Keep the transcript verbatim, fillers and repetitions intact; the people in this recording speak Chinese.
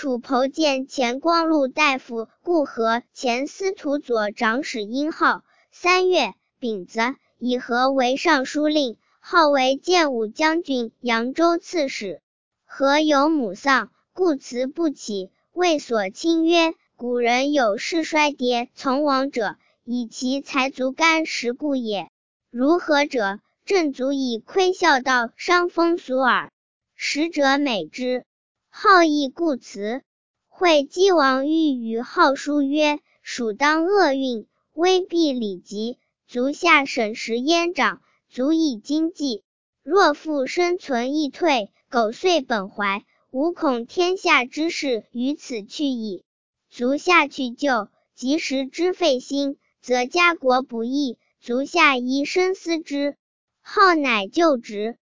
楚侯见前光禄大夫顾和前司徒左长史殷浩。三月，丙子，以和为尚书令，号为建武将军、扬州刺史。和有母丧，故辞不起，谓所亲曰：古人有事衰跌从亡者，以其才足干实故也。如何者，朕足以窥孝道，伤风俗耳。使者美之。好亦故辞。会稽王欲与好书曰：蜀当厄运，威避礼极，足下审时焉长，足以经济。若复生存易退，苟遂本怀，吾恐天下之事于此去矣。足下去就，及时之费心，则家国不义，足下宜深思之。好乃就职。